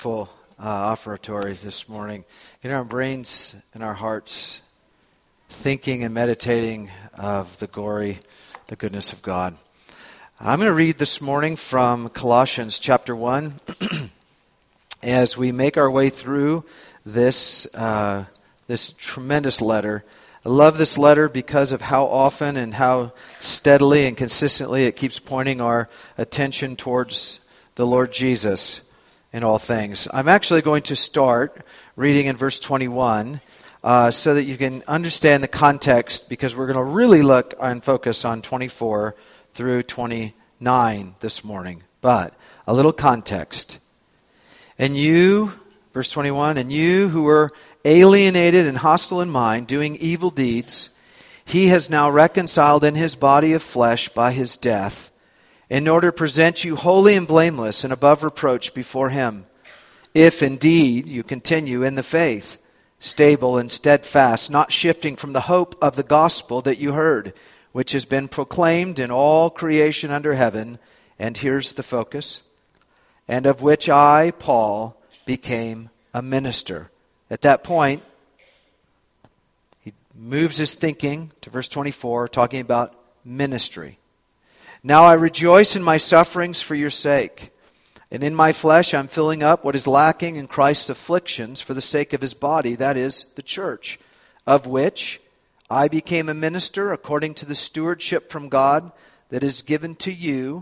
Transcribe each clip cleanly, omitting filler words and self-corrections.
Full offertory this morning. In our brains and our hearts, thinking and meditating of the glory, the goodness of God. I'm going to read this morning from Colossians chapter 1 as we make our way through this tremendous letter. I love this letter because of how often and how steadily and consistently it keeps pointing our attention towards the Lord Jesus in all things. I'm actually going to start reading in verse 21 so that you can understand the context, because we're going to really look and focus on 24 through 29 this morning. But a little context. And you, verse 21, and you who were alienated and hostile in mind, doing evil deeds, he has now reconciled in his body of flesh by his death, in order to present you holy and blameless and above reproach before him. If indeed you continue in the faith, stable and steadfast, not shifting from the hope of the gospel that you heard, which has been proclaimed in all creation under heaven, and here's the focus, and of which I, Paul, became a minister. At that point, he moves his thinking to verse 24, talking about ministry. Now I rejoice in my sufferings for your sake, and in my flesh I'm filling up what is lacking in Christ's afflictions for the sake of his body, that is, the church, of which I became a minister according to the stewardship from God that is given to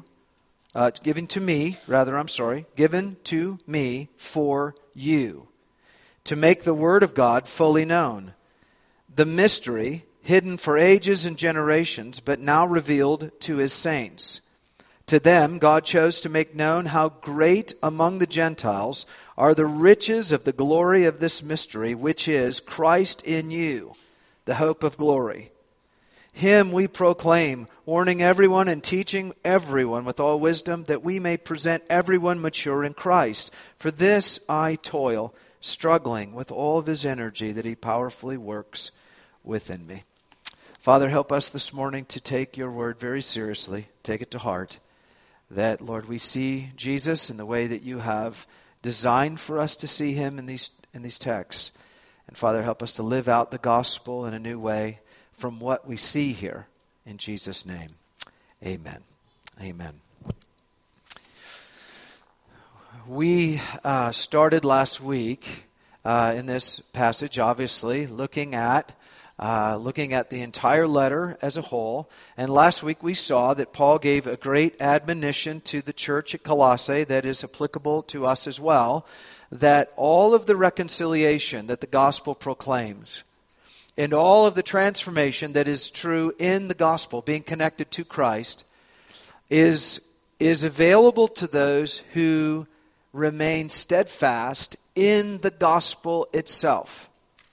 me for you, to make the word of God fully known, the mystery hidden for ages and generations, but now revealed to his saints. To them God chose to make known how great among the Gentiles are the riches of the glory of this mystery, which is Christ in you, the hope of glory. Him we proclaim, warning everyone and teaching everyone with all wisdom, that we may present everyone mature in Christ. For this I toil, struggling with all of his energy that he powerfully works within me. Father, help us this morning to take your word very seriously, take it to heart, that, Lord, we see Jesus in the way that you have designed for us to see him in these texts. And Father, help us to live out the gospel in a new way from what we see here. In Jesus' name, amen. Amen. We started last week in this passage, obviously, looking at the entire letter as a whole. And last week we saw that Paul gave a great admonition to the church at Colossae that is applicable to us as well, that all of the reconciliation that the gospel proclaims and all of the transformation that is true in the gospel, being connected to Christ, is available to those who remain steadfast in the gospel itself.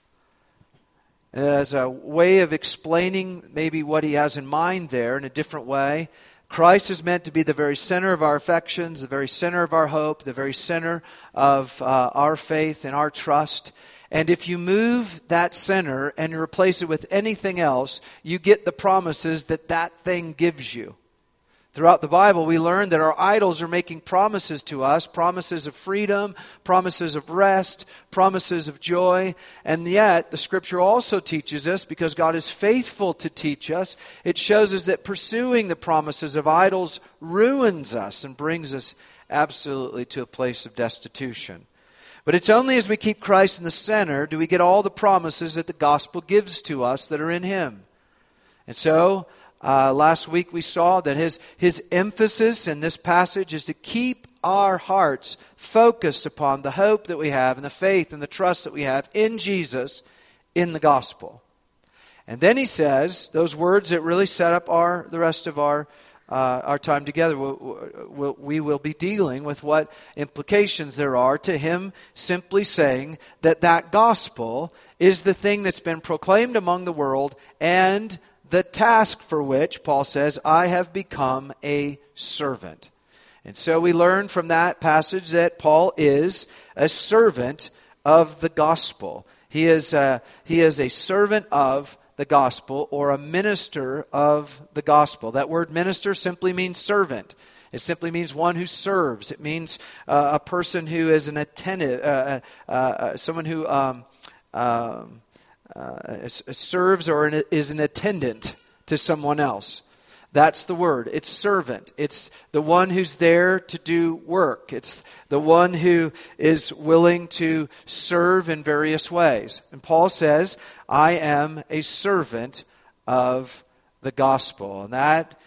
As a way of explaining maybe what he has in mind there in a different way, Christ is meant to be the very center of our affections, the very center of our hope, the very center of our faith and our trust. And if you move that center and you replace it with anything else, you get the promises that thing gives you. Throughout the Bible, we learn that our idols are making promises to us, promises of freedom, promises of rest, promises of joy. And yet, the Scripture also teaches us, because God is faithful to teach us, it shows us that pursuing the promises of idols ruins us and brings us absolutely to a place of destitution. But it's only as we keep Christ in the center do we get all the promises that the gospel gives to us that are in him. And so, last week we saw that his emphasis in this passage is to keep our hearts focused upon the hope that we have and the faith and the trust that we have in Jesus, in the gospel. And then he says those words that really set up the rest of our time together. We will be dealing with what implications there are to him simply saying that gospel is the thing that's been proclaimed among the world, and the task for which, Paul says, I have become a servant. And so we learn from that passage that Paul is a servant of the gospel. He is a servant of the gospel, or a minister of the gospel. That word minister simply means servant. It simply means one who serves. It means a person who is an attentive, someone who serves or is an attendant to someone else. That's the word. It's servant. It's the one who's there to do work. It's the one who is willing to serve in various ways. And Paul says, I am a servant of the gospel. And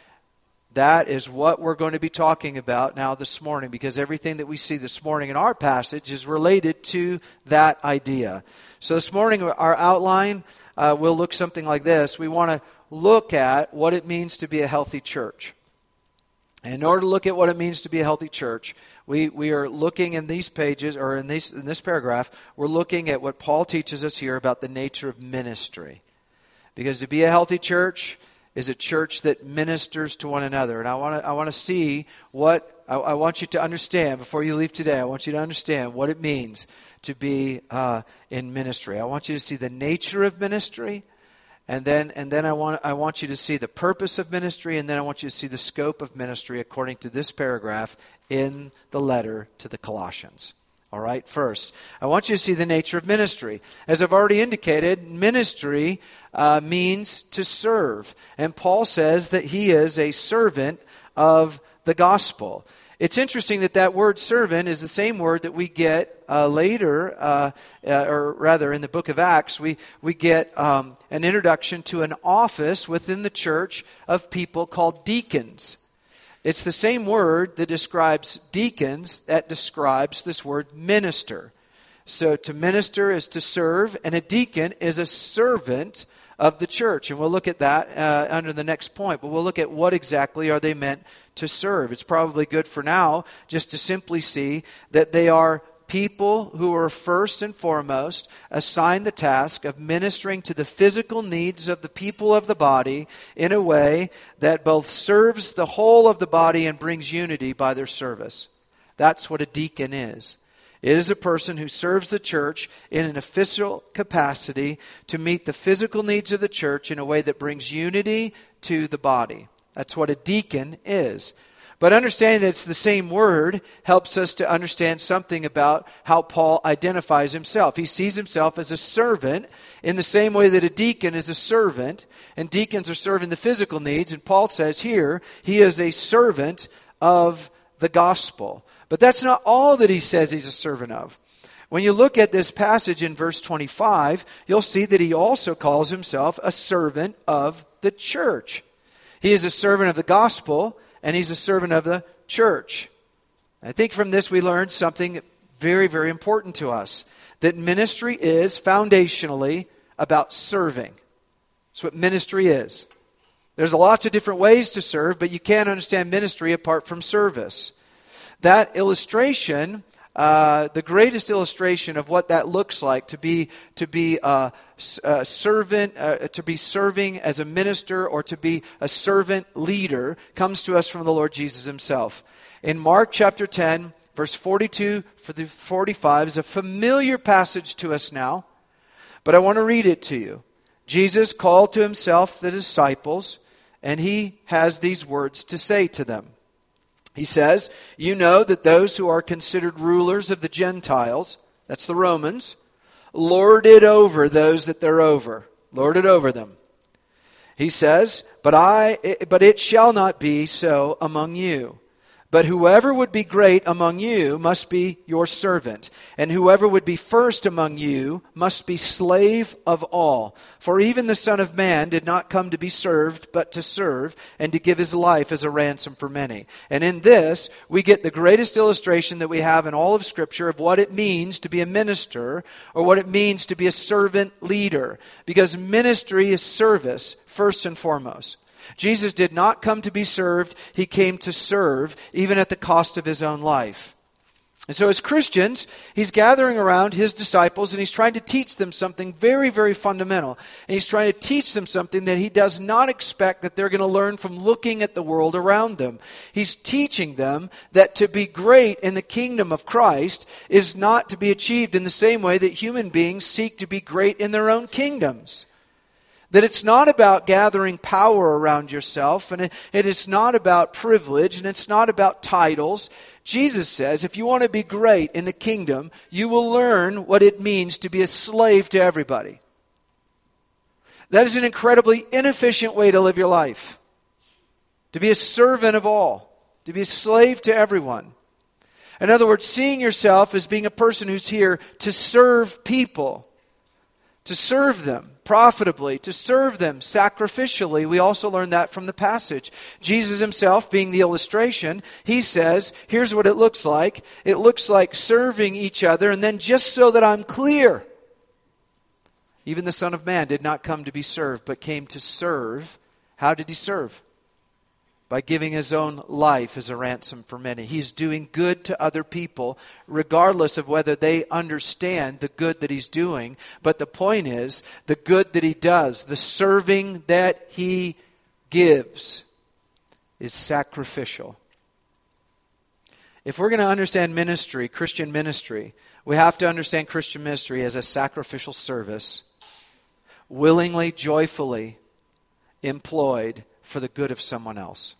that is what we're going to be talking about now this morning, because everything that we see this morning in our passage is related to that idea. So this morning, our outline will look something like this. We want to look at what it means to be a healthy church. And in order to look at what it means to be a healthy church, we are looking in these pages, or in this paragraph, we're looking at what Paul teaches us here about the nature of ministry. Because to be a healthy church is a church that ministers to one another. And I want to see what I want you to understand before you leave today. I want you to understand what it means to be in ministry. I want you to see the nature of ministry. And then I want you to see the purpose of ministry, and then I want you to see the scope of ministry according to this paragraph in the letter to the Colossians. All right, first, I want you to see the nature of ministry. As I've already indicated, ministry means to serve. And Paul says that he is a servant of the gospel. It's interesting that word servant is the same word that we get later, or rather in the book of Acts, we get an introduction to an office within the church of people called deacons. It's the same word that describes deacons that describes this word minister. So to minister is to serve, and a deacon is a servant of the church. And we'll look at that under the next point. But we'll look at what exactly are they meant to serve. It's probably good for now just to simply see that they are people who are first and foremost assigned the task of ministering to the physical needs of the people of the body in a way that both serves the whole of the body and brings unity by their service. That's what a deacon is. It is a person who serves the church in an official capacity to meet the physical needs of the church in a way that brings unity to the body. That's what a deacon is. But understanding that it's the same word helps us to understand something about how Paul identifies himself. He sees himself as a servant in the same way that a deacon is a servant, and deacons are serving the physical needs. And Paul says here, he is a servant of the gospel. But that's not all that he says he's a servant of. When you look at this passage in verse 25, you'll see that he also calls himself a servant of the church. He is a servant of the gospel, and he's a servant of the church. I think from this we learned something very, very important to us. That ministry is foundationally about serving. That's what ministry is. There's lots of different ways to serve, but you can't understand ministry apart from service. That illustration, the greatest illustration of what that looks like to be a servant, to be serving as a minister, or to be a servant leader, comes to us from the Lord Jesus himself. In Mark chapter 10, verse 42 through 45 is a familiar passage to us now, but I want to read it to you. Jesus called to himself the disciples, and he has these words to say to them. He says, "You know that those who are considered rulers of the Gentiles," that's the Romans, "lord it over those that they're over." Lord it over them. He says, but it shall not be so among you. But whoever would be great among you must be your servant, and whoever would be first among you must be slave of all. For even the Son of Man did not come to be served, but to serve, and to give his life as a ransom for many. And in this, we get the greatest illustration that we have in all of Scripture of what it means to be a minister, or what it means to be a servant leader. Because ministry is service, first and foremost. Jesus did not come to be served. He came to serve, even at the cost of his own life. And so as Christians, he's gathering around his disciples, and he's trying to teach them something very, very fundamental. And he's trying to teach them something that he does not expect that they're going to learn from looking at the world around them. He's teaching them that to be great in the kingdom of Christ is not to be achieved in the same way that human beings seek to be great in their own kingdoms. That it's not about gathering power around yourself, and it is not about privilege, and it's not about titles. Jesus says, if you want to be great in the kingdom, you will learn what it means to be a slave to everybody. That is an incredibly inefficient way to live your life. To be a servant of all. To be a slave to everyone. In other words, seeing yourself as being a person who's here to serve people. To serve them profitably, to serve them sacrificially. We also learn that from the passage. Jesus himself, being the illustration, he says, here's what it looks like. It looks like serving each other, and then just so that I'm clear, even the Son of Man did not come to be served, but came to serve. How did he serve? By giving his own life as a ransom for many. He's doing good to other people, regardless of whether they understand the good that he's doing. But the point is, the good that he does, the serving that he gives, is sacrificial. If we're going to understand ministry, Christian ministry, we have to understand Christian ministry as a sacrificial service, willingly, joyfully employed for the good of someone else.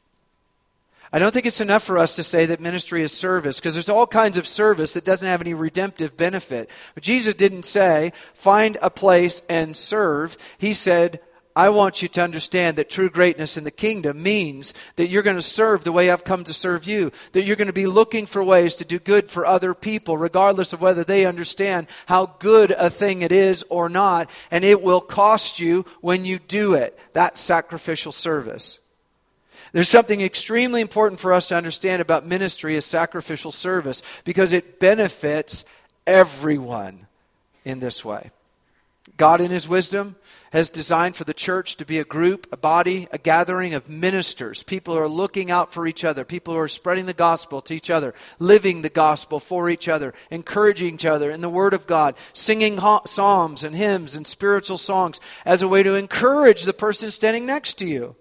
I don't think it's enough for us to say that ministry is service, because there's all kinds of service that doesn't have any redemptive benefit. But Jesus didn't say, find a place and serve. He said, I want you to understand that true greatness in the kingdom means that you're going to serve the way I've come to serve you. That you're going to be looking for ways to do good for other people, regardless of whether they understand how good a thing it is or not. And it will cost you when you do it. That's sacrificial service. There's something extremely important for us to understand about ministry as sacrificial service, because it benefits everyone in this way. God in his wisdom has designed for the church to be a group, a body, a gathering of ministers, people who are looking out for each other, people who are spreading the gospel to each other, living the gospel for each other, encouraging each other in the Word of God, singing psalms and hymns and spiritual songs as a way to encourage the person standing next to you.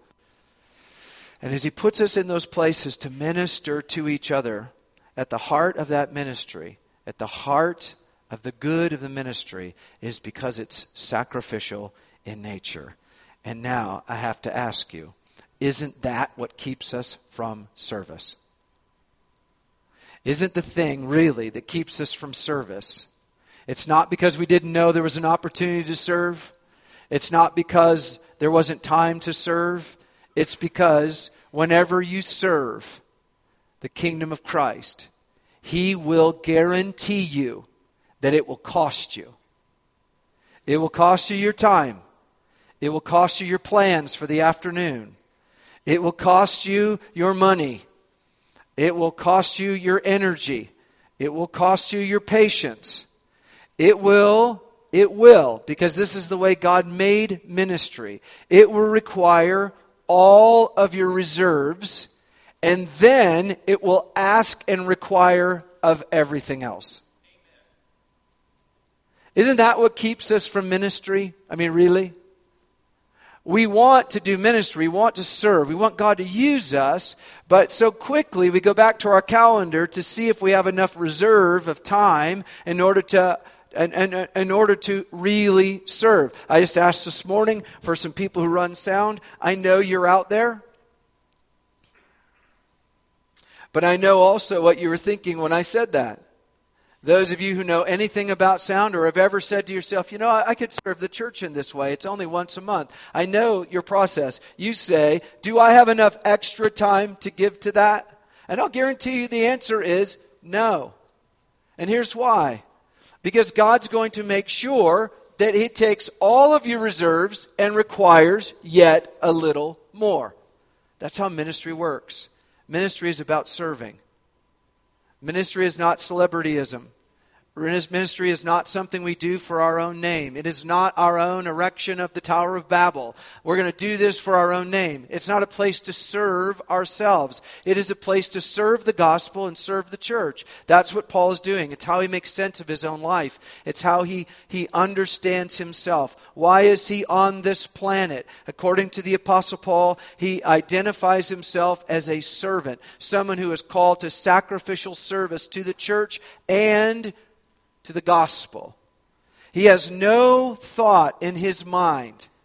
And as he puts us in those places to minister to each other, at the heart of that ministry, at the heart of the good of the ministry, is because it's sacrificial in nature. And now I have to ask you, isn't that what keeps us from service? Isn't the thing really that keeps us from service? It's not because we didn't know there was an opportunity to serve. It's not because there wasn't time to serve. It's because whenever you serve the kingdom of Christ, he will guarantee you that it will cost you. It will cost you your time. It will cost you your plans for the afternoon. It will cost you your money. It will cost you your energy. It will cost you your patience. It will, because this is the way God made ministry. It will require all of your reserves, and then it will ask and require of everything else. Isn't that what keeps us from ministry? I mean, really? We want to do ministry, we want to serve, we want God to use us, but so quickly we go back to our calendar to see if we have enough reserve of time in order to really serve. I just asked this morning for some people who run sound. I know you're out there. But I know also what you were thinking when I said that. Those of you who know anything about sound or have ever said to yourself, I could serve the church in this way. It's only once a month. I know your process. You say, do I have enough extra time to give to that? And I'll guarantee you the answer is no. And here's why. Because God's going to make sure that he takes all of your reserves and requires yet a little more. That's how ministry works. Ministry is about serving. Ministry is not celebrityism. Ministry is not something we do for our own name. It is not our own erection of the Tower of Babel. We're going to do this for our own name. It's not a place to serve ourselves. It is a place to serve the gospel and serve the church. That's what Paul is doing. It's how he makes sense of his own life. It's how he understands himself. Why is he on this planet? According to the Apostle Paul, he identifies himself as a servant, someone who is called to sacrificial service to the church and to the gospel. He has no thought in his mind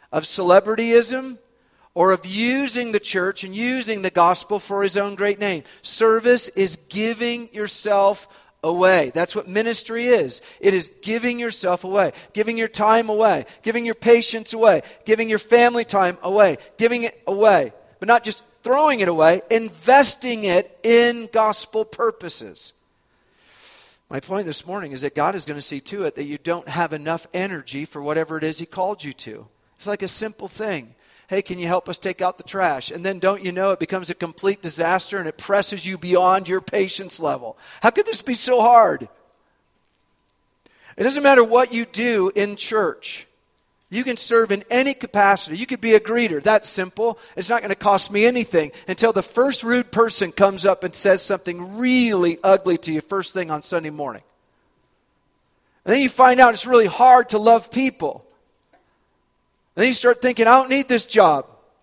of celebrityism, or of using the church and using the gospel for his own great name. Service is giving yourself away. That's what ministry is. It is giving yourself away, giving your time away, giving your patience away, giving your family time away, giving it away, but not just throwing it away, investing it in gospel purposes. My point this morning is that God is going to see to it that you don't have enough energy for whatever it is he called you to. It's like a simple thing. Hey, can you help us take out the trash? And then don't you know it becomes a complete disaster and it presses you beyond your patience level. How could this be so hard? It doesn't matter what you do in church. You can serve in any capacity. You could be a greeter. That's simple. It's not going to cost me anything until the first rude person comes up and says something really ugly to you first thing on Sunday morning. And then you find out it's really hard to love people. And then you start thinking, I don't need this job.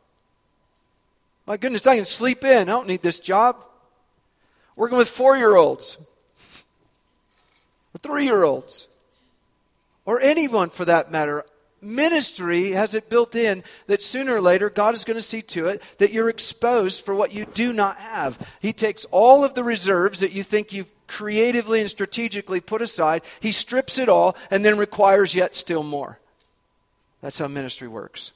My goodness, I can sleep in. I don't need this job. Working with 4-year-olds. Or 3-year-olds. Or anyone for that matter. Ministry has it built in that sooner or later God is going to see to it that you're exposed for what you do not have. He takes all of the reserves that you think you've creatively and strategically put aside. He strips it all and then requires yet still more. That's how ministry works.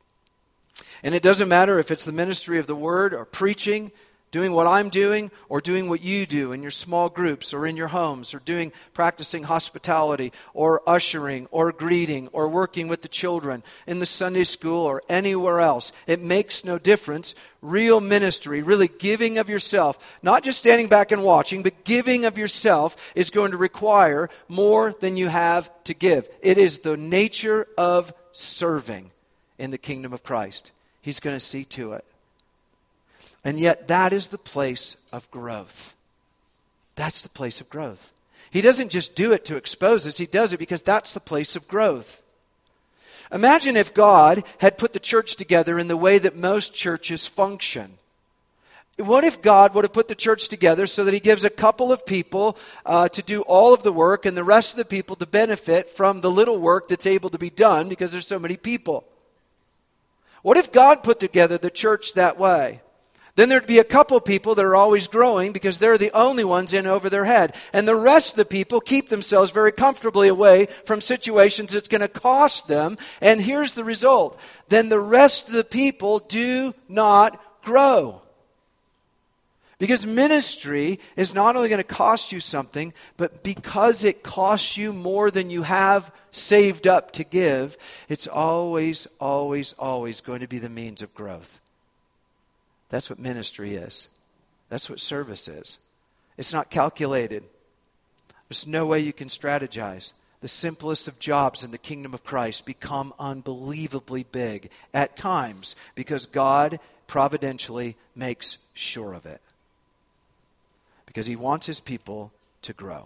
And it doesn't matter if it's the ministry of the word or preaching, doing what I'm doing, or doing what you do in your small groups or in your homes, or practicing hospitality or ushering or greeting or working with the children in the Sunday school or anywhere else. It makes no difference. Real ministry, really giving of yourself, not just standing back and watching, but giving of yourself is going to require more than you have to give. It is the nature of serving in the kingdom of Christ. He's going to see to it. And yet that is the place of growth. That's the place of growth. He doesn't just do it to expose us. He does it because that's the place of growth. Imagine if God had put the church together in the way that most churches function. What if God would have put the church together so that he gives a couple of people to do all of the work and the rest of the people to benefit from the little work that's able to be done because there's so many people? What if God put together the church that way? Then there'd be a couple people that are always growing because they're the only ones in over their head. And the rest of the people keep themselves very comfortably away from situations that's going to cost them. And here's the result. Then the rest of the people do not grow. Because ministry is not only going to cost you something, but because it costs you more than you have saved up to give, it's always, always, always going to be the means of growth. That's what ministry is. That's what service is. It's not calculated. There's no way you can strategize. The simplest of jobs in the kingdom of Christ become unbelievably big at times because God providentially makes sure of it. Because he wants his people to grow.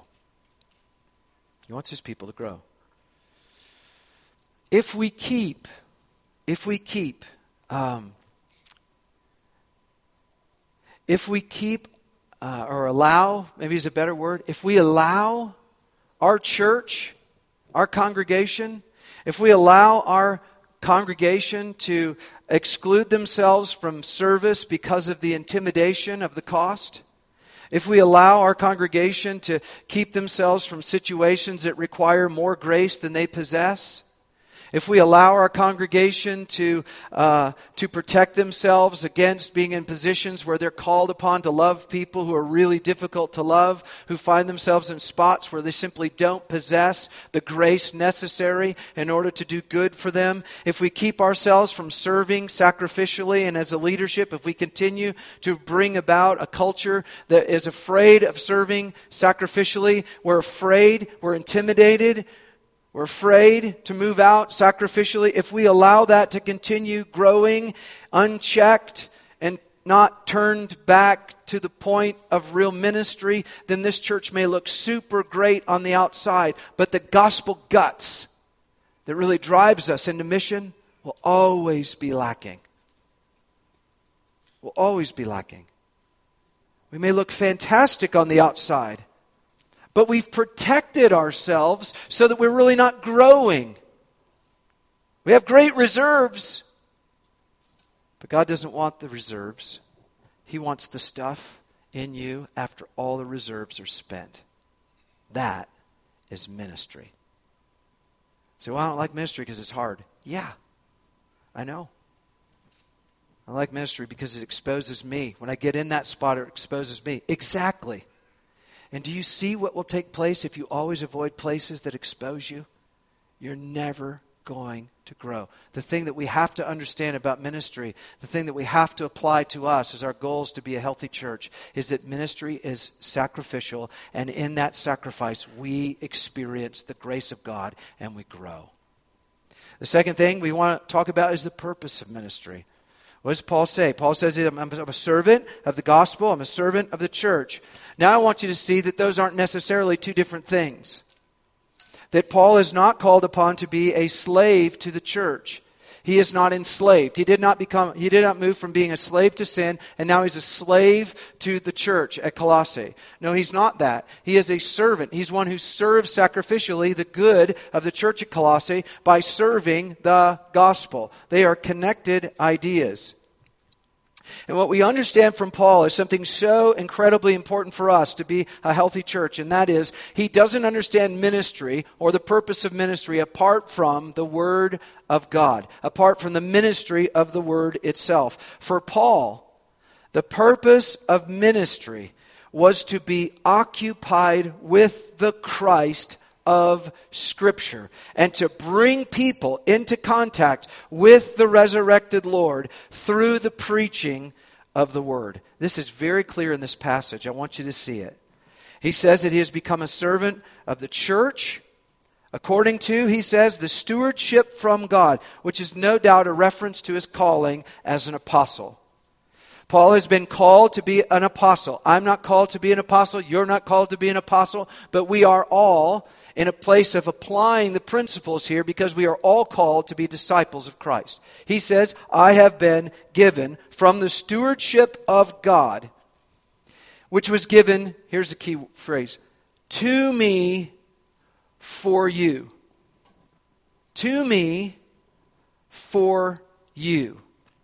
He wants his people to grow. If we keep or allow, maybe is a better word, if we allow our church, our congregation, if we allow our congregation to exclude themselves from service because of the intimidation of the cost, if we allow our congregation to keep themselves from situations that require more grace than they possess, if we allow our congregation to protect themselves against being in positions where they're called upon to love people who are really difficult to love, who find themselves in spots where they simply don't possess the grace necessary in order to do good for them, if we keep ourselves from serving sacrificially and as a leadership, if we continue to bring about a culture that is afraid of serving sacrificially, we're afraid, we're intimidated, we're afraid to move out sacrificially. If we allow that to continue growing unchecked and not turned back to the point of real ministry, then this church may look super great on the outside, but the gospel guts that really drives us into mission will always be lacking. Will always be lacking. We may look fantastic on the outside, but we've protected ourselves so that we're really not growing. We have great reserves. But God doesn't want the reserves. He wants the stuff in you after all the reserves are spent. That is ministry. So, well, I don't like ministry because it's hard. Yeah, I know. I like ministry because it exposes me. When I get in that spot, it exposes me. Exactly. And do you see what will take place if you always avoid places that expose you? You're never going to grow. The thing that we have to understand about ministry, the thing that we have to apply to us as our goals to be a healthy church, is that ministry is sacrificial, and in that sacrifice we experience the grace of God and we grow. The second thing we want to talk about is the purpose of ministry. What does Paul say? Paul says, I'm a servant of the gospel. I'm a servant of the church. Now I want you to see that those aren't necessarily two different things. That Paul is not called upon to be a slave to the church. He is not enslaved. He did not move from being a slave to sin, and now he's a slave to the church at Colossae. No, he's not that. He is a servant. He's one who serves sacrificially the good of the church at Colossae by serving the gospel. They are connected ideas. And what we understand from Paul is something so incredibly important for us to be a healthy church, and that is he doesn't understand ministry or the purpose of ministry apart from the Word of God, apart from the ministry of the Word itself. For Paul, the purpose of ministry was to be occupied with the Christ of Scripture and to bring people into contact with the resurrected Lord through the preaching of the Word. This is very clear in this passage. I want you to see it. He says that he has become a servant of the church according to, he says, the stewardship from God, which is no doubt a reference to his calling as an apostle. Paul has been called to be an apostle. I'm not called to be an apostle. You're not called to be an apostle. But we are all in a place of applying the principles here because we are all called to be disciples of Christ. He says, I have been given from the stewardship of God, which was given, here's the key phrase, to me for you. To me for you.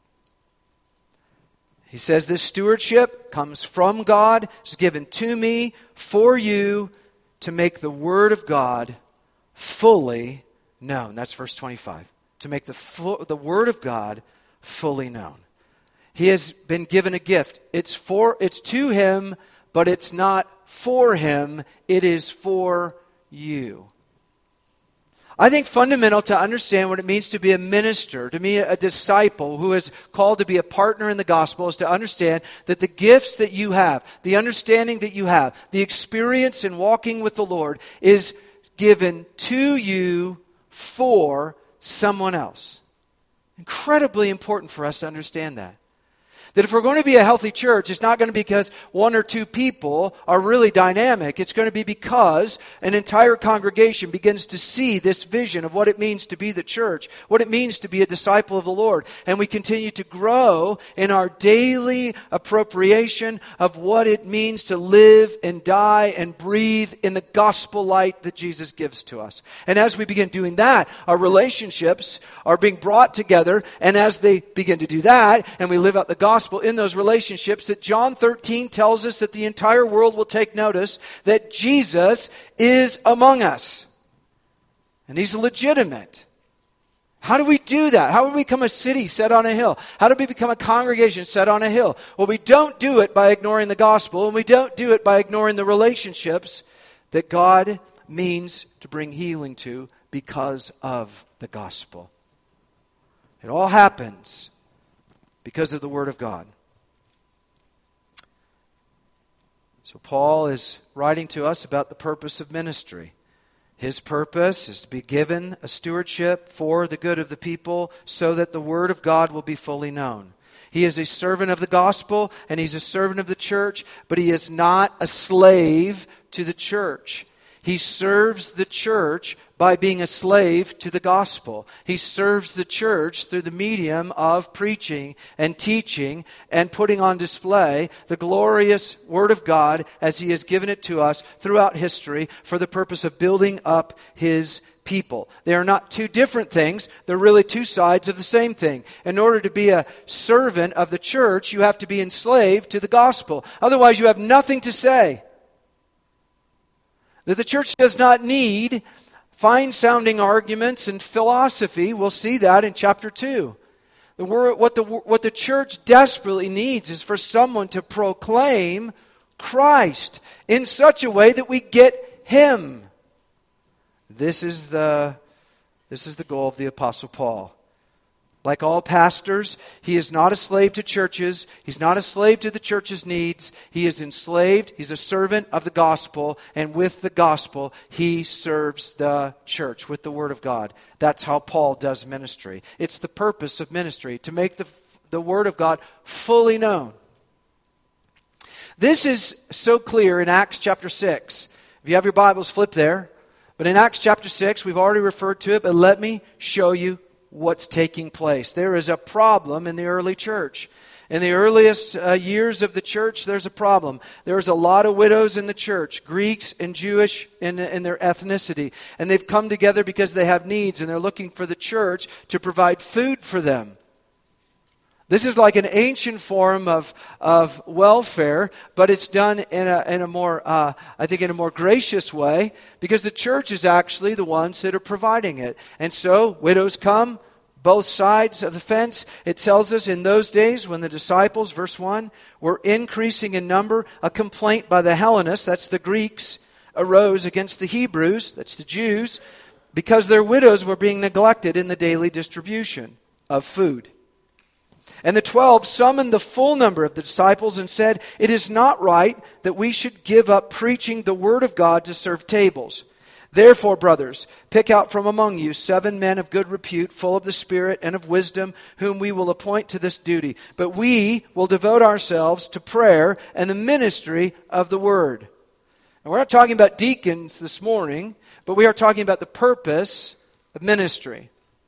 He says this stewardship comes from God. It's given to me for you to make the Word of God fully known. That's verse 25. To make the Word of God fully known. He has been given a gift. It's to him, but it's not for him. It is for you. I think fundamental to understand what it means to be a minister, to be a disciple who is called to be a partner in the gospel, is to understand that the gifts that you have, the understanding that you have, the experience in walking with the Lord is given to you for someone else. Incredibly important for us to understand that. That if we're going to be a healthy church, it's not going to be because one or two people are really dynamic. It's going to be because an entire congregation begins to see this vision of what it means to be the church, what it means to be a disciple of the Lord. And we continue to grow in our daily appropriation of what it means to live and die and breathe in the gospel light that Jesus gives to us. And as we begin doing that, our relationships are being brought together. And as they begin to do that, and we live out the gospel in those relationships, that John 13 tells us that the entire world will take notice that Jesus is among us. And he's legitimate. How do we do that? How do we become a city set on a hill? How do we become a congregation set on a hill? Well, we don't do it by ignoring the gospel, and we don't do it by ignoring the relationships that God means to bring healing to because of the gospel. It all happens because of the Word of God. So Paul is writing to us about the purpose of ministry. His purpose is to be given a stewardship for the good of the people so that the Word of God will be fully known. He is a servant of the gospel and he's a servant of the church, but he is not a slave to the church. He serves the church by being a slave to the gospel. He serves the church through the medium of preaching and teaching and putting on display the glorious Word of God as he has given it to us throughout history for the purpose of building up his people. They are not two different things. They're really two sides of the same thing. In order to be a servant of the church, you have to be enslaved to the gospel. Otherwise, you have nothing to say. That the church does not need fine-sounding arguments and philosophy. We'll see that in chapter 2. What the church desperately needs is for someone to proclaim Christ in such a way that we get Him. This is the goal of the Apostle Paul. Like all pastors, he is not a slave to churches. He's not a slave to the church's needs. He is enslaved. He's a servant of the gospel. And with the gospel, he serves the church with the word of God. That's how Paul does ministry. It's the purpose of ministry, to make the word of God fully known. This is so clear in Acts chapter 6. If you have your Bibles, flip there. But in Acts chapter 6, we've already referred to it, but let me show you what's taking place. There is a problem in the early church. In the earliest years of the church, there's a problem. There's a lot of widows in the church, Greeks and Jewish in their ethnicity. And they've come together because they have needs, and they're looking for the church to provide food for them. This is like an ancient form of welfare, but it's done in a more, I think, in a more gracious way, because the church is actually the ones that are providing it. And so widows come, both sides of the fence. It tells us in those days when the disciples, verse 1, were increasing in number, a complaint by the Hellenists, that's the Greeks, arose against the Hebrews, that's the Jews, because their widows were being neglected in the daily distribution of food. And the 12 summoned the full number of the disciples and said, "It is not right that we should give up preaching the word of God to serve tables. Therefore, brothers, pick out from among you 7 men of good repute, full of the Spirit and of wisdom, whom we will appoint to this duty. But we will devote ourselves to prayer and the ministry of the word." And we're not talking about deacons this morning, but we are talking about the purpose of ministry.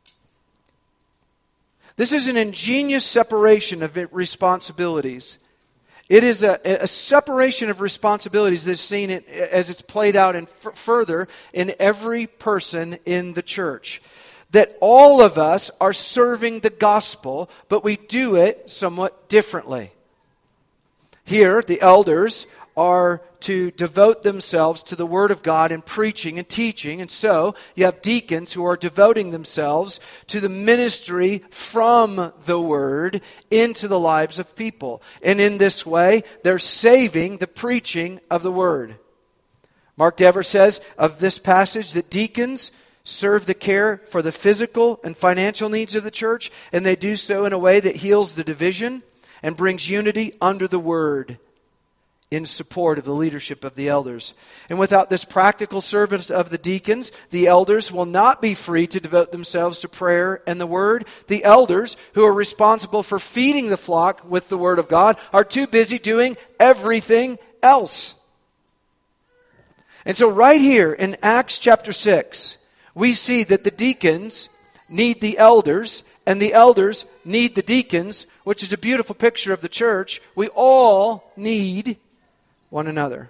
This is an ingenious separation of responsibilities. It is a separation of responsibilities that's seen as it's played out further in every person in the church. That all of us are serving the gospel, but we do it somewhat differently. Here, the elders are to devote themselves to the Word of God and preaching and teaching. And so you have deacons who are devoting themselves to the ministry from the Word into the lives of people. And in this way, they're saving the preaching of the Word. Mark Dever says of this passage that deacons serve the care for the physical and financial needs of the church, and they do so in a way that heals the division and brings unity under the Word, in support of the leadership of the elders. And without this practical service of the deacons, the elders will not be free to devote themselves to prayer and the word. The elders, who are responsible for feeding the flock with the word of God, are too busy doing everything else. And so right here in Acts chapter 6, we see that the deacons need the elders, and the elders need the deacons, which is a beautiful picture of the church. We all need one another.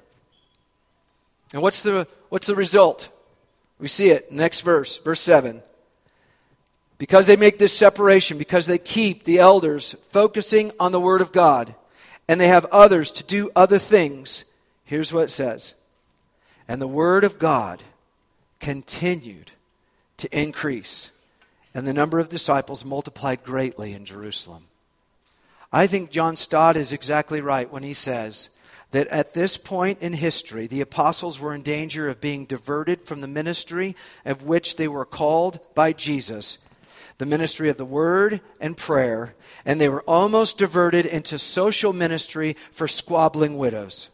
And what's the result? We see it in the next verse 7. Because they make this separation, because they keep the elders focusing on the Word of God, and they have others to do other things, here's what it says. And the Word of God continued to increase, and the number of disciples multiplied greatly in Jerusalem. I think John Stott is exactly right when he says that at this point in history, the apostles were in danger of being diverted from the ministry of which they were called by Jesus, the ministry of the word and prayer, and they were almost diverted into social ministry for squabbling widows.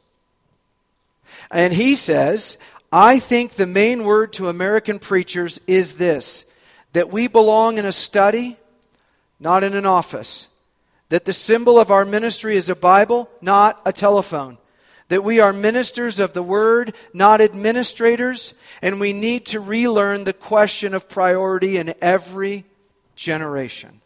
And he says, I think the main word to American preachers is this, that we belong in a study, not in an office. That the symbol of our ministry is a Bible, not a telephone. That we are ministers of the Word, not administrators, and we need to relearn the question of priority in every generation.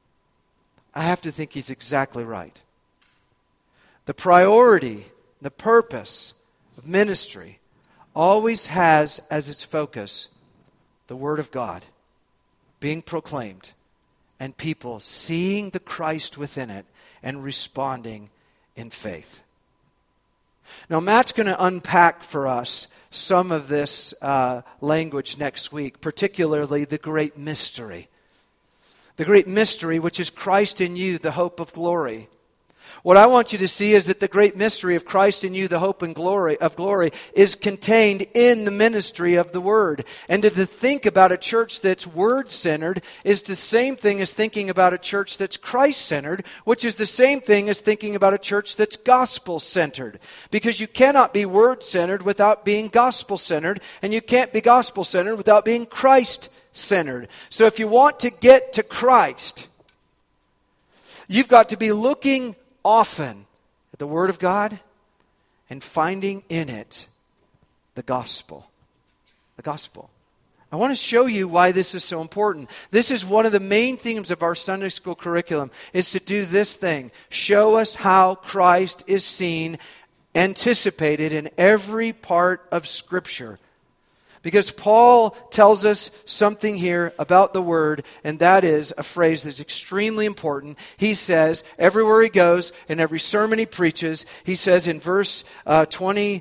I have to think he's exactly right. The priority, the purpose of ministry always has as its focus the Word of God being proclaimed and people seeing the Christ within it and responding in faith. Now, Matt's going to unpack for us some of this language next week, particularly the great mystery. The great mystery, which is Christ in you, the hope of glory. What I want you to see is that the great mystery of Christ in you, the hope and glory, is contained in the ministry of the Word. And to think about a church that's Word-centered is the same thing as thinking about a church that's Christ-centered, which is the same thing as thinking about a church that's gospel-centered. Because you cannot be Word-centered without being gospel-centered, and you can't be gospel-centered without being Christ-centered. So if you want to get to Christ, you've got to be looking often at the Word of God and finding in it the gospel. The gospel. I want to show you why this is so important. This is one of the main themes of our Sunday school curriculum, is to do this thing. Show us how Christ is seen, anticipated in every part of Scripture. Because Paul tells us something here about the Word, and that is a phrase that's extremely important. He says, everywhere he goes, in every sermon he preaches, he says in verse 28,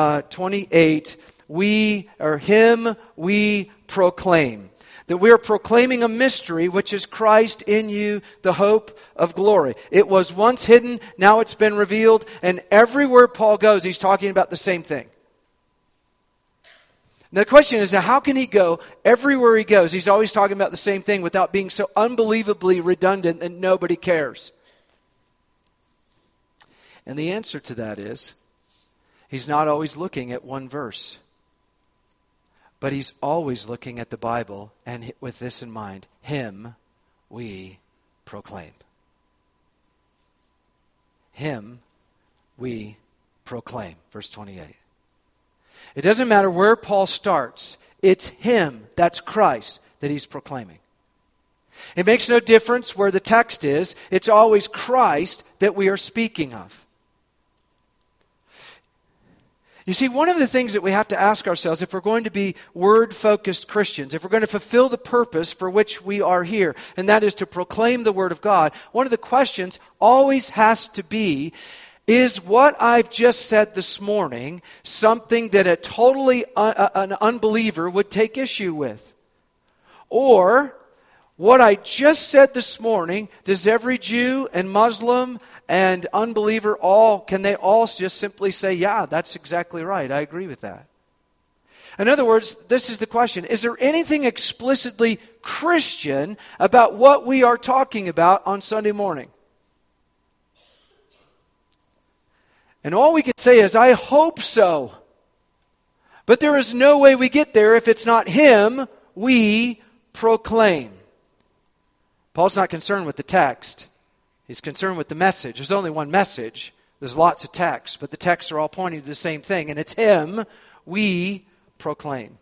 we proclaim. That we are proclaiming a mystery, which is Christ in you, the hope of glory. It was once hidden, now it's been revealed, and everywhere Paul goes, he's talking about the same thing. Now the question is, how can he go everywhere he goes? He's always talking about the same thing without being so unbelievably redundant that nobody cares. And the answer to that is, he's not always looking at one verse. But he's always looking at the Bible, and with this in mind, him we proclaim. Him we proclaim. Verse 28. It doesn't matter where Paul starts. It's him, that's Christ, that he's proclaiming. It makes no difference where the text is. It's always Christ that we are speaking of. You see, one of the things that we have to ask ourselves, if we're going to be word-focused Christians, if we're going to fulfill the purpose for which we are here, and that is to proclaim the Word of God, one of the questions always has to be, is what I've just said this morning something that an unbeliever would take issue with? Or, what I just said this morning, does every Jew and Muslim and unbeliever can they all just simply say, yeah, that's exactly right, I agree with that? In other words, this is the question. Is there anything explicitly Christian about what we are talking about on Sunday morning? And all we can say is, I hope so. But there is no way we get there if it's not him we proclaim. Paul's not concerned with the text. He's concerned with the message. There's only one message. There's lots of texts, but the texts are all pointing to the same thing. And it's him we proclaim.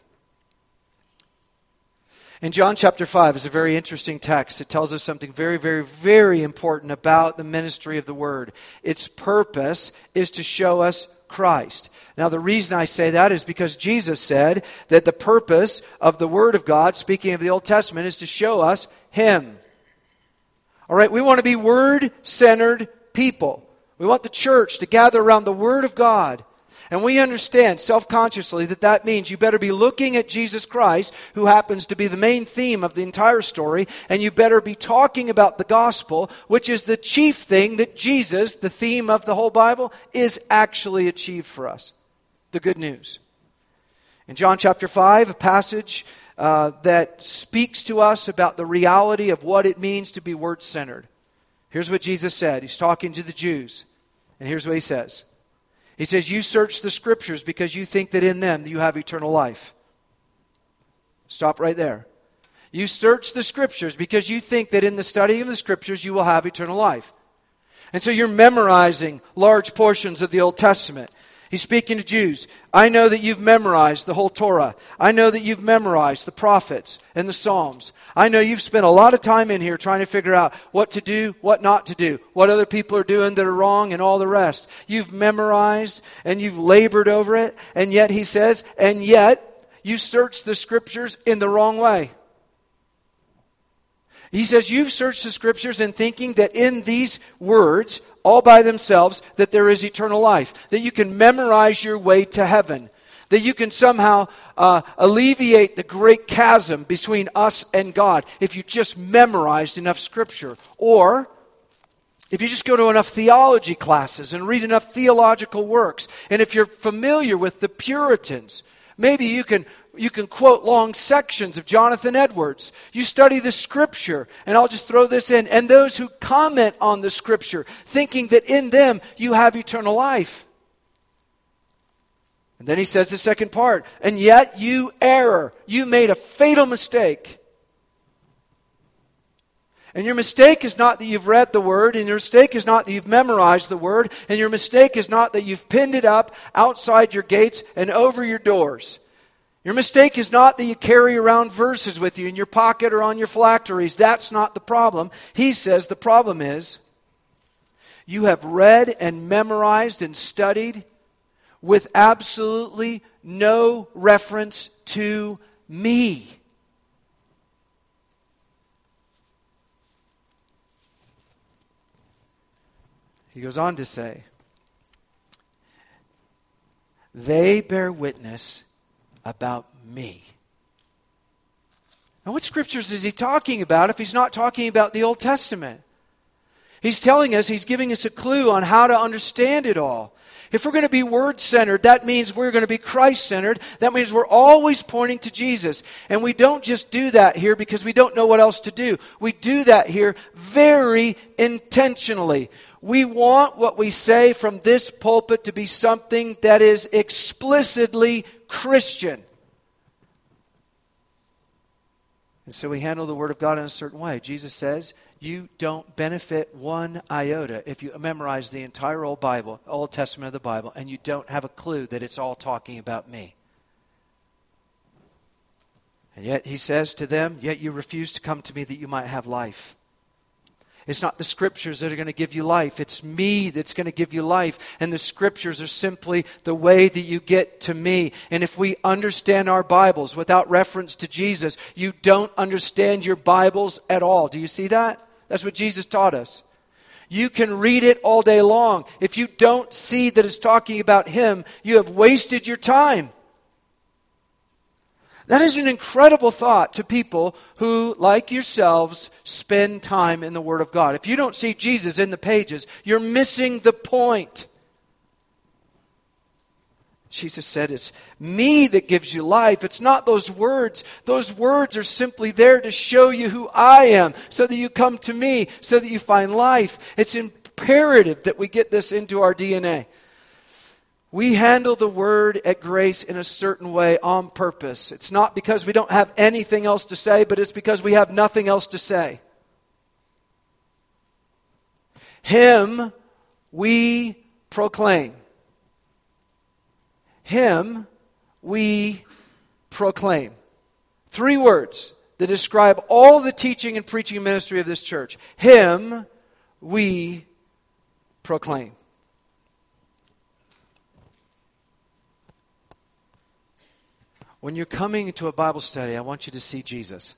In John chapter 5 is a very interesting text. It tells us something very, very, very important about the ministry of the Word. Its purpose is to show us Christ. Now, the reason I say that is because Jesus said that the purpose of the Word of God, speaking of the Old Testament, is to show us Him. All right, we want to be Word-centered people. We want the church to gather around the Word of God. And we understand self-consciously that means you better be looking at Jesus Christ, who happens to be the main theme of the entire story, and you better be talking about the gospel, which is the chief thing that Jesus, the theme of the whole Bible, is actually achieved for us. The good news. In John chapter 5, a passage that speaks to us about the reality of what it means to be word-centered. Here's what Jesus said. He's talking to the Jews. And here's what he says. He says, you search the Scriptures because you think that in them you have eternal life. Stop right there. You search the Scriptures because you think that in the study of the Scriptures you will have eternal life. And so you're memorizing large portions of the Old Testament. He's speaking to Jews. I know that you've memorized the whole Torah. I know that you've memorized the prophets and the Psalms. I know you've spent a lot of time in here trying to figure out what to do, what not to do, what other people are doing that are wrong, and all the rest. You've memorized and you've labored over it. And yet, he says, and yet you search the Scriptures in the wrong way. He says you've searched the Scriptures in thinking that in these words, all by themselves, that there is eternal life. That you can memorize your way to heaven. That you can somehow alleviate the great chasm between us and God if you just memorized enough Scripture. Or if you just go to enough theology classes and read enough theological works. And if you're familiar with the Puritans, maybe you can quote long sections of Jonathan Edwards. You study the Scripture, and I'll just throw this in, and those who comment on the Scripture, thinking that in them you have eternal life. And then he says the second part, and yet you err. You made a fatal mistake. And your mistake is not that you've read the Word, and your mistake is not that you've memorized the Word, and your mistake is not that you've pinned it up outside your gates and over your doors. Your mistake is not that you carry around verses with you in your pocket or on your phylacteries. That's not the problem. He says the problem is you have read and memorized and studied with absolutely no reference to me. He goes on to say, they bear witness about me. Now, what scriptures is he talking about if he's not talking about the Old Testament? He's telling us, he's giving us a clue on how to understand it all. If we're going to be word-centered, that means we're going to be Christ-centered. That means we're always pointing to Jesus. And we don't just do that here because we don't know what else to do. We do that here very intentionally. We want what we say from this pulpit to be something that is explicitly Christian. And so we handle the Word of God in a certain way. Jesus says, you don't benefit one iota if you memorize the entire Old Testament of the Bible, and you don't have a clue that it's all talking about me. And yet he says to them, yet you refuse to come to me that you might have life. It's not the Scriptures that are going to give you life. It's me that's going to give you life. And the Scriptures are simply the way that you get to me. And if we understand our Bibles without reference to Jesus, you don't understand your Bibles at all. Do you see that? That's what Jesus taught us. You can read it all day long. If you don't see that it's talking about Him, you have wasted your time. That is an incredible thought to people who, like yourselves, spend time in the Word of God. If you don't see Jesus in the pages, you're missing the point. Jesus said, it's me that gives you life. It's not those words. Those words are simply there to show you who I am, so that you come to me, so that you find life. It's imperative that we get this into our DNA. We handle the Word at Grace in a certain way on purpose. It's not because we don't have anything else to say, but it's because we have nothing else to say. Him we proclaim. Him we proclaim. 3 words that describe all the teaching and preaching ministry of this church. Him we proclaim. When you're coming into a Bible study, I want you to see Jesus.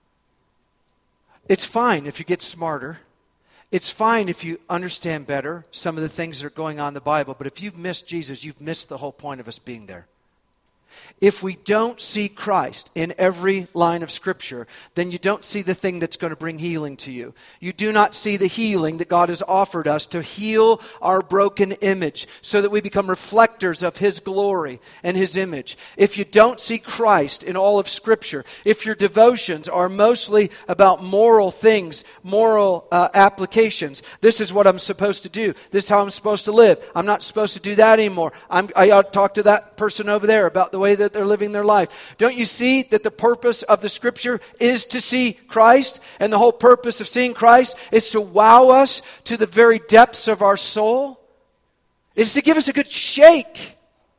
It's fine if you get smarter. It's fine if you understand better some of the things that are going on in the Bible. But if you've missed Jesus, you've missed the whole point of us being there. If we don't see Christ in every line of Scripture, then you don't see the thing that's going to bring healing to you. You do not see the healing that God has offered us to heal our broken image so that we become reflectors of His glory and His image. If you don't see Christ in all of Scripture, if your devotions are mostly about moral things, moral applications, this is what I'm supposed to do. This is how I'm supposed to live. I'm not supposed to do that anymore. I ought to talk to that person over there about the way that they're living their life. Don't you see that the purpose of the Scripture is to see Christ? And the whole purpose of seeing Christ is to wow us to the very depths of our soul. It's to give us a good shake.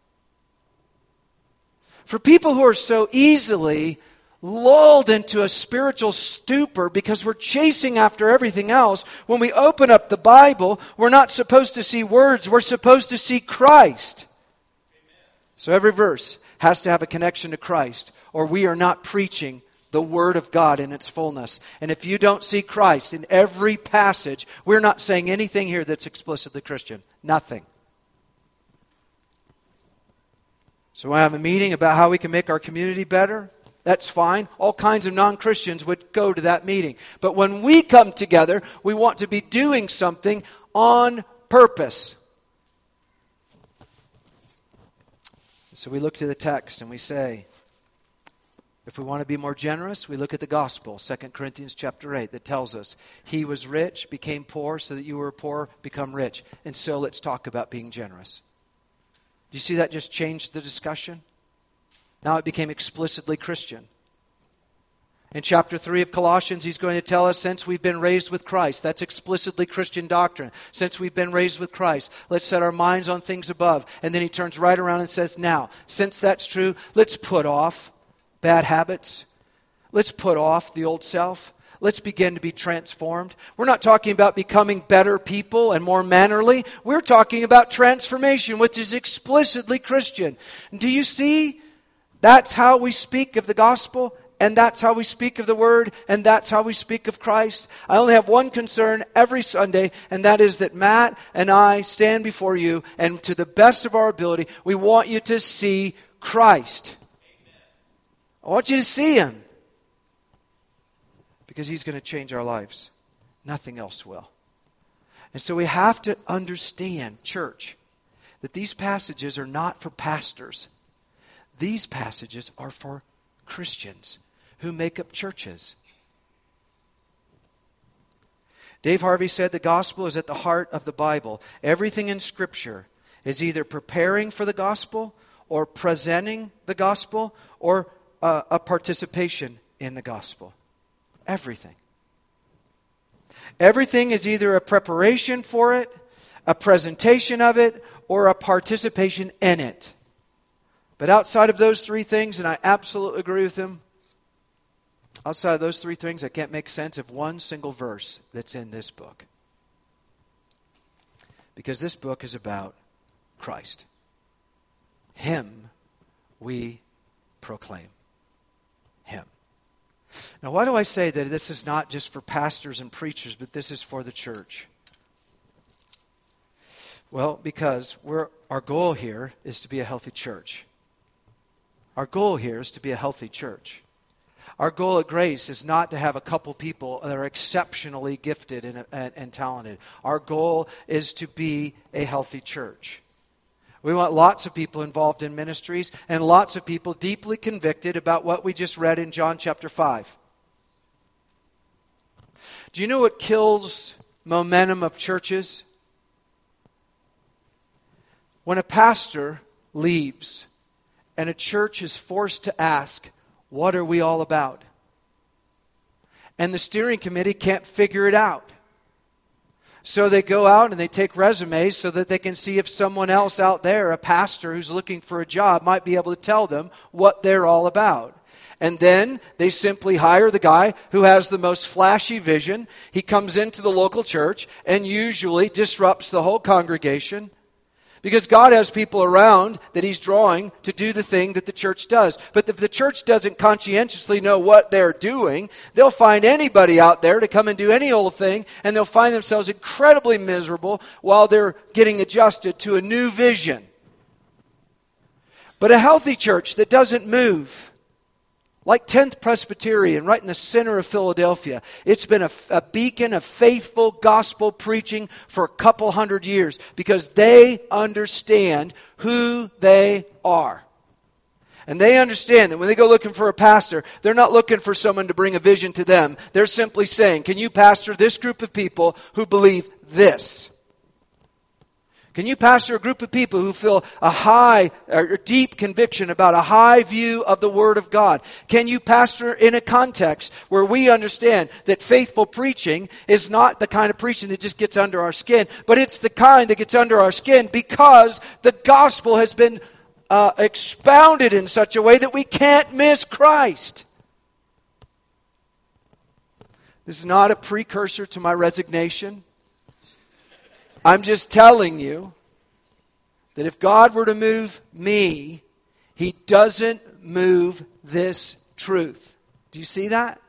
For people who are so easily lulled into a spiritual stupor because we're chasing after everything else, when we open up the Bible, we're not supposed to see words, we're supposed to see Christ. So every verse, has to have a connection to Christ, or we are not preaching the Word of God in its fullness. And if you don't see Christ in every passage, we're not saying anything here that's explicitly Christian. Nothing. So we have a meeting about how we can make our community better. That's fine. All kinds of non-Christians would go to that meeting. But when we come together, we want to be doing something on purpose. So we look to the text and we say, if we want to be more generous, we look at the gospel, 2 Corinthians chapter 8, that tells us, he was rich, became poor, so that you were poor, become rich. And so let's talk about being generous. Do you see that just changed the discussion? Now it became explicitly Christian. In chapter 3 of Colossians, he's going to tell us, since we've been raised with Christ, that's explicitly Christian doctrine. Since we've been raised with Christ, let's set our minds on things above. And then he turns right around and says, now, since that's true, let's put off bad habits. Let's put off the old self. Let's begin to be transformed. We're not talking about becoming better people and more mannerly. We're talking about transformation, which is explicitly Christian. Do you see? That's how we speak of the gospel, and that's how we speak of the Word, and that's how we speak of Christ. I only have one concern every Sunday, and that is that Matt and I stand before you, and to the best of our ability, we want you to see Christ. I want you to see Him. Because He's going to change our lives. Nothing else will. And so we have to understand, church, that these passages are not for pastors. These passages are for Christians who make up churches. Dave Harvey said the gospel is at the heart of the Bible. Everything in Scripture is either preparing for the gospel or presenting the gospel or a participation in the gospel. Everything. Everything is either a preparation for it, a presentation of it, or a participation in it. But outside of those three things, and I absolutely agree with him, outside of those three things, I can't make sense of one single verse that's in this book. Because this book is about Christ. Him we proclaim. Him. Now, why do I say that this is not just for pastors and preachers, but this is for the church? Well, because our goal here is to be a healthy church. Our goal here is to be a healthy church. Our goal at Grace is not to have a couple people that are exceptionally gifted and talented. Our goal is to be a healthy church. We want lots of people involved in ministries and lots of people deeply convicted about what we just read in John chapter 5. Do you know what kills momentum of churches? When a pastor leaves and a church is forced to ask, what are we all about? And the steering committee can't figure it out. So they go out and they take resumes so that they can see if someone else out there, a pastor who's looking for a job, might be able to tell them what they're all about. And then they simply hire the guy who has the most flashy vision. He comes into the local church and usually disrupts the whole congregation. Because God has people around that He's drawing to do the thing that the church does. But if the church doesn't conscientiously know what they're doing, they'll find anybody out there to come and do any old thing, and they'll find themselves incredibly miserable while they're getting adjusted to a new vision. But a healthy church that doesn't move, like 10th Presbyterian, right in the center of Philadelphia. It's been a beacon of faithful gospel preaching for a couple hundred years because they understand who they are. And they understand that when they go looking for a pastor, they're not looking for someone to bring a vision to them. They're simply saying, can you pastor this group of people who believe this? Can you pastor a group of people who feel a high or deep conviction about a high view of the Word of God? Can you pastor in a context where we understand that faithful preaching is not the kind of preaching that just gets under our skin, but it's the kind that gets under our skin because the gospel has been expounded in such a way that we can't miss Christ? This is not a precursor to my resignation. I'm just telling you that if God were to move me, He doesn't move this truth. Do you see that?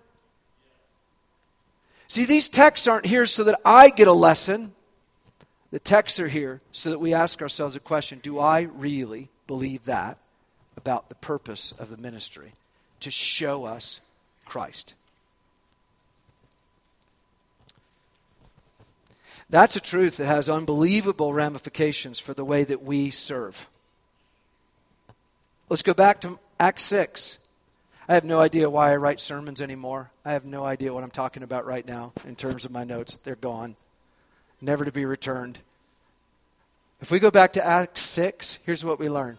See, these texts aren't here so that I get a lesson. The texts are here so that we ask ourselves a question: do I really believe that about the purpose of the ministry? To show us Christ. That's a truth that has unbelievable ramifications for the way that we serve. Let's go back to Acts 6. I have no idea why I write sermons anymore. I have no idea what I'm talking about right now in terms of my notes. They're gone. Never to be returned. If we go back to Acts 6, here's what we learn.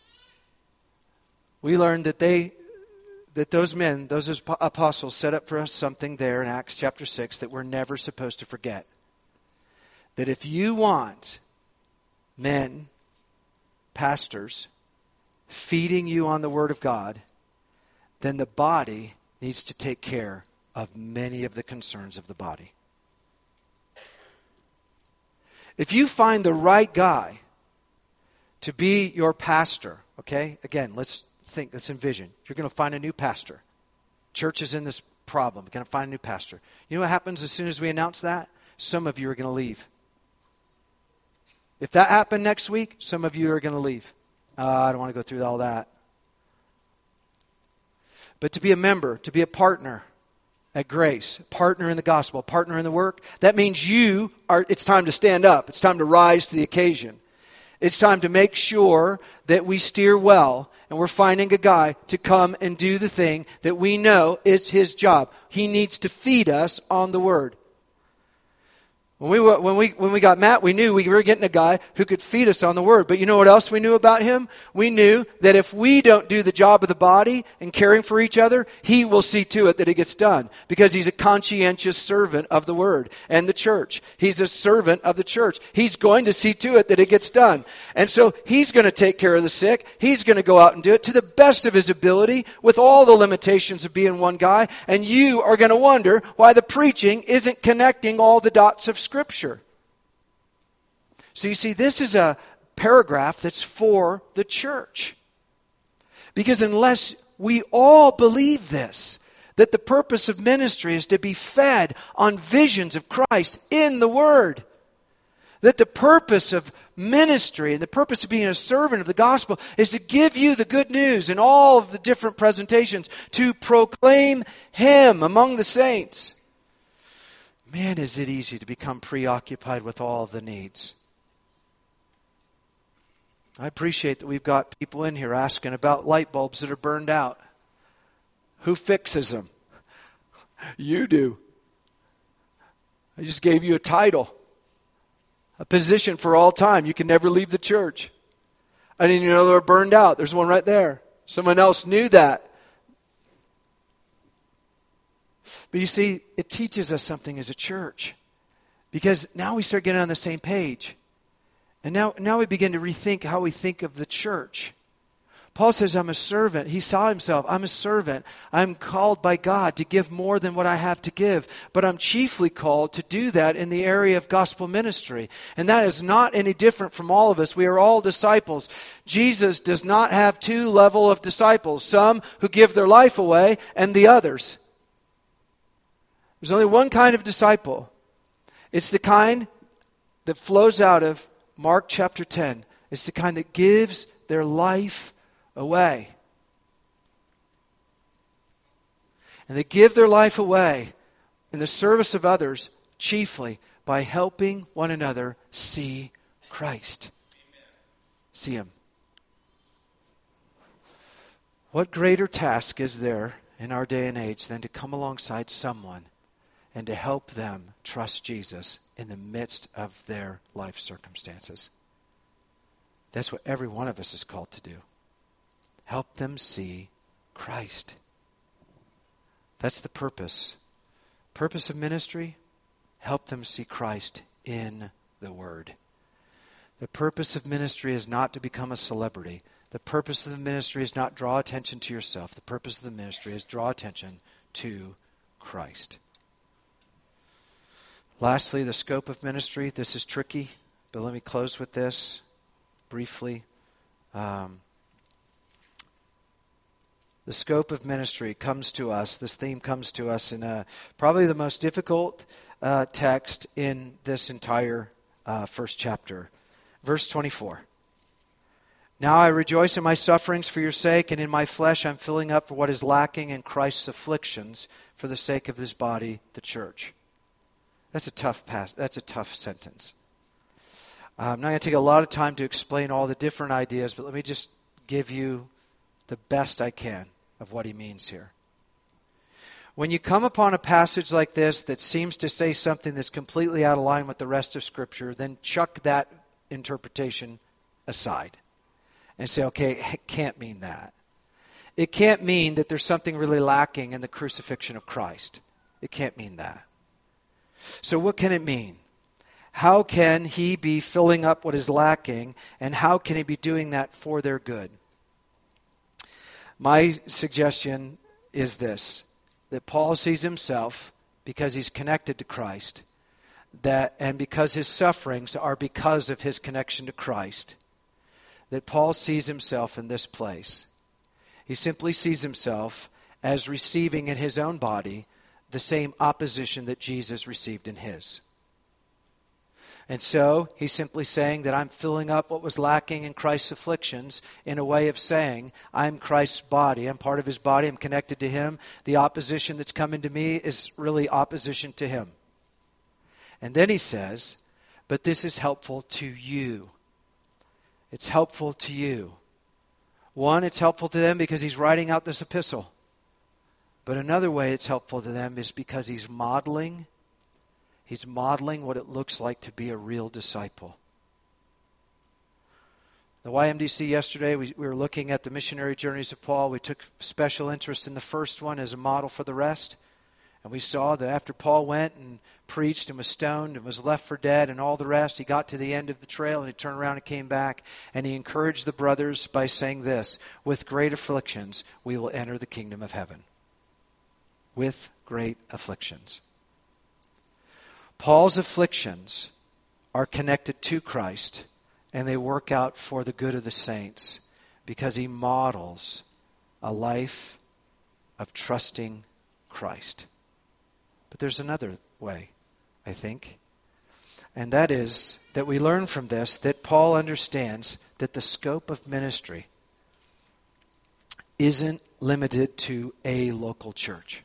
We learn that those men, those apostles, set up for us something there in Acts chapter 6 that we're never supposed to forget. That if you want men, pastors, feeding you on the Word of God, then the body needs to take care of many of the concerns of the body. If you find the right guy to be your pastor, okay? Again, let's envision. You're going to find a new pastor. Church is in this problem. We're going to find a new pastor. You know what happens as soon as we announce that? Some of you are going to leave. If that happened next week, some of you are going to leave. I don't want to go through all that. But to be a member, to be a partner at Grace, partner in the gospel, partner in the work, that means it's time to stand up. It's time to rise to the occasion. It's time to make sure that we steer well and we're finding a guy to come and do the thing that we know is his job. He needs to feed us on the Word. When we got Matt, we knew we were getting a guy who could feed us on the Word. But you know what else we knew about him? We knew that if we don't do the job of the body and caring for each other, he will see to it that it gets done. Because he's a conscientious servant of the Word and the church. He's a servant of the church. He's going to see to it that it gets done. And so he's going to take care of the sick. He's going to go out and do it to the best of his ability with all the limitations of being one guy. And you are going to wonder why the preaching isn't connecting all the dots of Scripture. So you see, this is a paragraph that's for the church. Because unless we all believe this, that the purpose of ministry is to be fed on visions of Christ in the Word, that the purpose of ministry and the purpose of being a servant of the gospel is to give you the good news in all of the different presentations, to proclaim Him among the saints. Man, is it easy to become preoccupied with all of the needs. I appreciate that we've got people in here asking about light bulbs that are burned out. Who fixes them? You do. I just gave you a title, a position for all time. You can never leave the church. I didn't even know they were burned out. There's one right there. Someone else knew that. But you see, it teaches us something as a church. Because now we start getting on the same page. And now we begin to rethink how we think of the church. Paul says, I'm a servant. He saw himself, I'm a servant. I'm called by God to give more than what I have to give. But I'm chiefly called to do that in the area of gospel ministry. And that is not any different from all of us. We are all disciples. Jesus does not have two levels of disciples. Some who give their life away and the others. There's only one kind of disciple. It's the kind that flows out of Mark chapter 10. It's the kind that gives their life away. And they give their life away in the service of others, chiefly by helping one another see Christ. Amen. See Him. What greater task is there in our day and age than to come alongside someone and to help them trust Jesus in the midst of their life circumstances? That's what every one of us is called to do. Help them see Christ. That's the purpose. Purpose of ministry, help them see Christ in the Word. The purpose of ministry is not to become a celebrity. The purpose of the ministry is not draw attention to yourself. The purpose of the ministry is draw attention to Christ. Lastly, the scope of ministry. This is tricky, but let me close with this briefly. The scope of ministry comes to us, this theme comes to us in probably the most difficult text in this entire first chapter. Verse 24. Now I rejoice in my sufferings for your sake, and in my flesh I'm filling up for what is lacking in Christ's afflictions for the sake of this body, the church. That's a tough sentence. I'm not going to take a lot of time to explain all the different ideas, but let me just give you the best I can of what he means here. When you come upon a passage like this that seems to say something that's completely out of line with the rest of Scripture, then chuck that interpretation aside and say, okay, it can't mean that. It can't mean that there's something really lacking in the crucifixion of Christ. It can't mean that. So what can it mean? How can he be filling up what is lacking, and how can he be doing that for their good? My suggestion is this, that Paul sees himself, because he's connected to Christ, and because his sufferings are because of his connection to Christ, that Paul sees himself in this place. He simply sees himself as receiving in his own body the same opposition that Jesus received in his. And so he's simply saying that I'm filling up what was lacking in Christ's afflictions in a way of saying I'm Christ's body. I'm part of his body. I'm connected to him. The opposition that's coming to me is really opposition to him. And then he says, but this is helpful to you. It's helpful to you. One, it's helpful to them because he's writing out this epistle. But another way it's helpful to them is because he's modeling what it looks like to be a real disciple. The YMDC yesterday, we were looking at the missionary journeys of Paul. We took special interest in the first one as a model for the rest. And we saw that after Paul went and preached and was stoned and was left for dead and all the rest, he got to the end of the trail and he turned around and came back. And he encouraged the brothers by saying this, with great afflictions we will enter the kingdom of heaven. With great afflictions. Paul's afflictions are connected to Christ, and they work out for the good of the saints because he models a life of trusting Christ. But there's another way, I think, and that is that we learn from this that Paul understands that the scope of ministry isn't limited to a local church.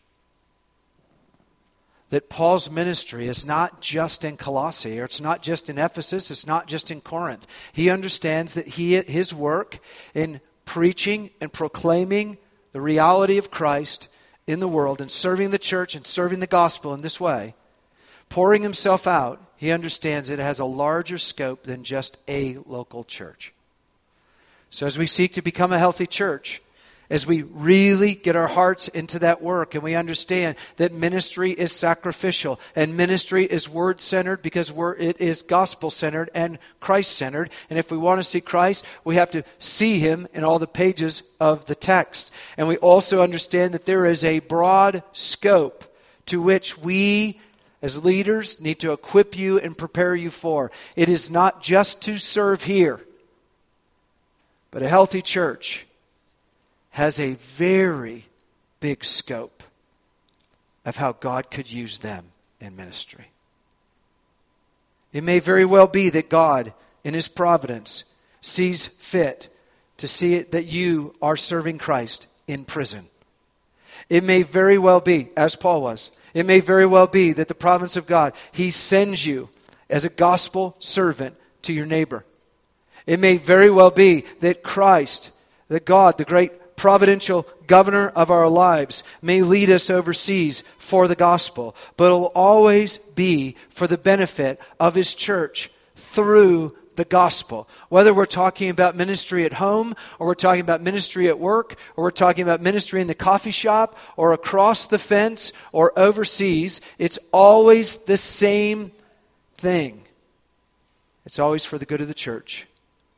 That Paul's ministry is not just in Colossae, or it's not just in Ephesus, it's not just in Corinth. He understands that his work in preaching and proclaiming the reality of Christ in the world and serving the church and serving the gospel in this way, pouring himself out, he understands it has a larger scope than just a local church. So as we seek to become a healthy church, as we really get our hearts into that work and we understand that ministry is sacrificial and ministry is word-centered because it is gospel-centered and Christ-centered. And if we want to see Christ, we have to see him in all the pages of the text. And we also understand that there is a broad scope to which we as leaders need to equip you and prepare you for. It is not just to serve here, but a healthy church has a very big scope of how God could use them in ministry. It may very well be that God, in his providence, sees fit to see it that you are serving Christ in prison. It may very well be, as Paul was, it may very well be that the providence of God, he sends you as a gospel servant to your neighbor. It may very well be that Christ, that God, the great providential governor of our lives, may lead us overseas for the gospel, but it'll always be for the benefit of his church through the gospel. Whether we're talking about ministry at home, or we're talking about ministry at work, or we're talking about ministry in the coffee shop, or across the fence, or overseas, it's always the same thing. It's always for the good of the church.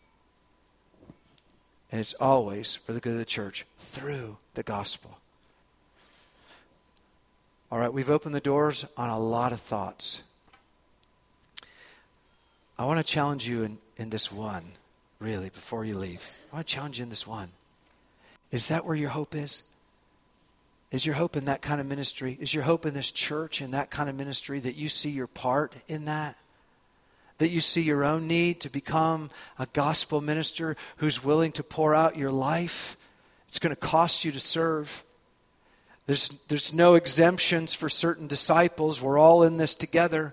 And it's always for the good of the church through the gospel. All right, we've opened the doors on a lot of thoughts. I want to challenge you in this one, really, before you leave. I want to challenge you in this one. Is that where your hope is? Is your hope in that kind of ministry? Is your hope in this church in that kind of ministry, that you see your part in that? That you see your own need to become a gospel minister who's willing to pour out your life? It's going to cost you to serve. There's no exemptions for certain disciples. We're all in this together.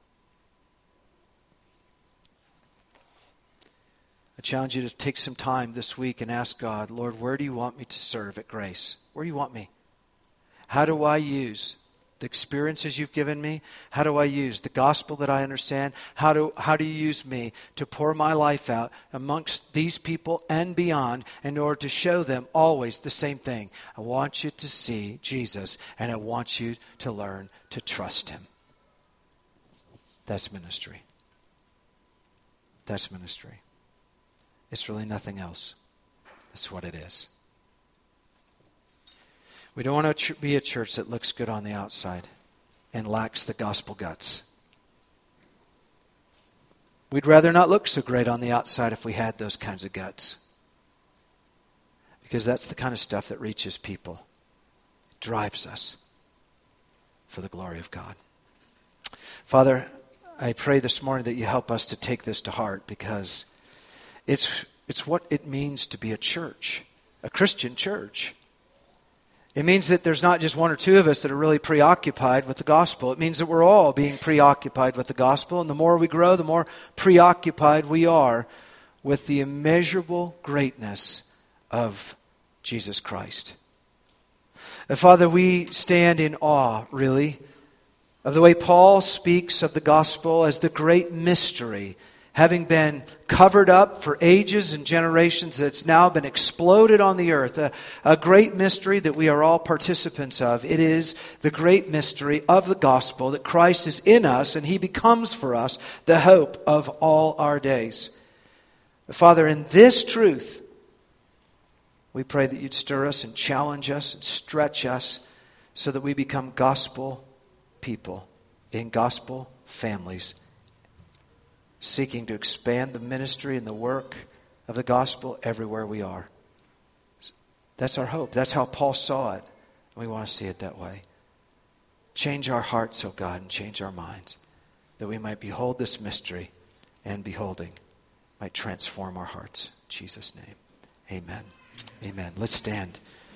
I challenge you to take some time this week and ask God, Lord, where do you want me to serve at Grace? Where do you want me? How do I use the experiences you've given me? How do I use the gospel that I understand? How do you use me to pour my life out amongst these people and beyond in order to show them always the same thing? I want you to see Jesus, and I want you to learn to trust him. That's ministry. That's ministry. It's really nothing else. That's what it is. We don't want to be a church that looks good on the outside and lacks the gospel guts. We'd rather not look so great on the outside if we had those kinds of guts. Because that's the kind of stuff that reaches people. It drives us for the glory of God. Father, I pray this morning that you help us to take this to heart, because it's what it means to be a church, a Christian church. It means that there's not just one or two of us that are really preoccupied with the gospel. It means that we're all being preoccupied with the gospel. And the more we grow, the more preoccupied we are with the immeasurable greatness of Jesus Christ. And Father, we stand in awe, really, of the way Paul speaks of the gospel as the great mystery, having been covered up for ages and generations, that's now been exploded on the earth. A great mystery that we are all participants of. It is the great mystery of the gospel, that Christ is in us and he becomes for us the hope of all our days. Father, in this truth, we pray that you'd stir us and challenge us and stretch us so that we become gospel people in gospel families, seeking to expand the ministry and the work of the gospel everywhere we are. That's our hope. That's how Paul saw it. We want to see it that way. Change our hearts, O God, and change our minds, that we might behold this mystery, and beholding might transform our hearts. In Jesus' name, amen. Amen. Let's stand.